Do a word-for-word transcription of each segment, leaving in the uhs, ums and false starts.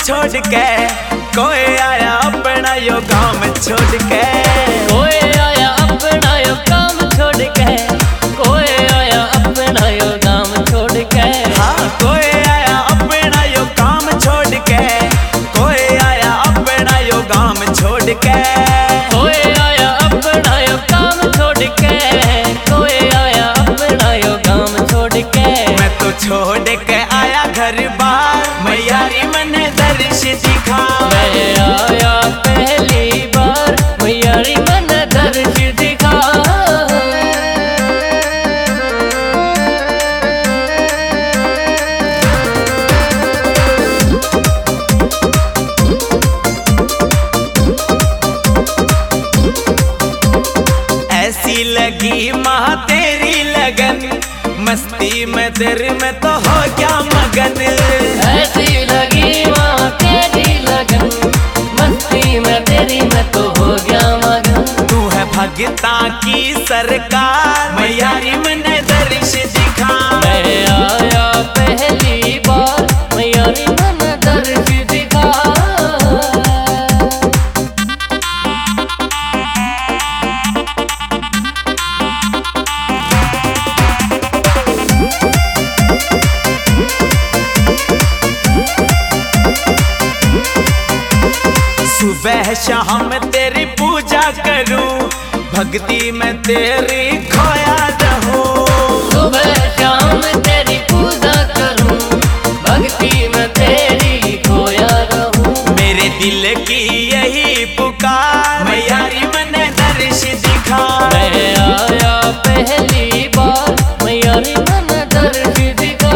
छोड़ के, कोई आया अपना यो काम छोड़ के, कोई आया अपना यो काम छोड़ के, कोई आया अपना यो काम छोड़ के, हाँ कोई आया अपना यो काम छोड़ के, कोई आया अपना यो काम छोड़ के, कोई आया अपना यो काम छोड़ के, कोई आया अपना यो काम छोड़ के। मैं तो छोड़ के आया घर बार, मैयारी मने दर्श दिखा। मैं आया पहली बार, मैयारी मन दर्श दिखा। ऐसी लगी माँ तेरी लगन, मस्ती में तेरे में तो हो गया मगन। ऐसी लगी माँ तेरी लगन, मस्ती में तेरी में तो हो गया मगन। तू है भगता की सरकार, मैयारी मने दर्श दिखा। मैं आया पहली बार, मैयारी मन दर्श दिखा। सुबह शाम तेरी पूजा करूं, भक्ति में तेरी खोया रहूं। सुबह शाम तेरी पूजा करूं, भक्ति में तेरी खोया रहूं। मेरे दिल की यही पुकार, मैयारी मने दर्श दिखा। मैं आया पहली बार, मैयारी मन दर्श दिखा।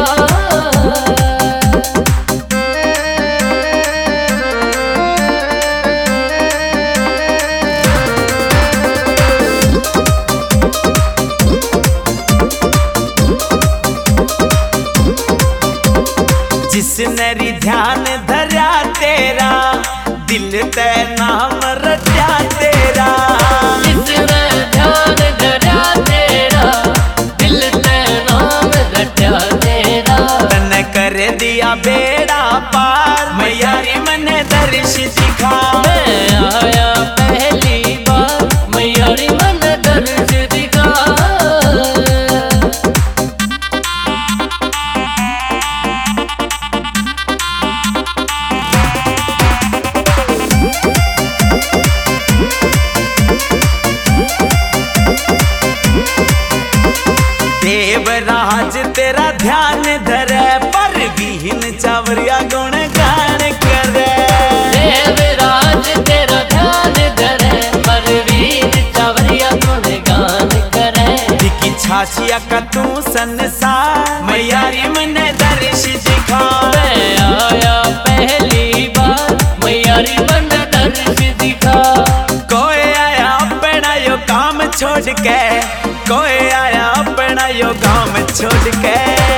जिसने री ध्यान धरा तेरा, दिल ते नाम रटा तेरा। जिसने ध्यान धरा तेरा, दिल ते नाम रटा तेरा। तने कर दिया बेड़ा पार, मैयारी मने दर्श दिखा। मैं आया पहली बार, मैयारी मन दर्श दिखा। देवराज तेरा ध्यान धरे, पर विहीन चावरिया गुण गान करे। देवराज तेरा ध्यान धरे, पर वीर चावरिया गुण गान करे। दिखी छाछिया का तू संसार, मैयारी मने दर्श दिखा। मैं आया पहली बार, मैयारी मन दर्श दिखा। कोई आया अपना यो काम छोड़ के, कोई आया अपना यो काम छोड़ के।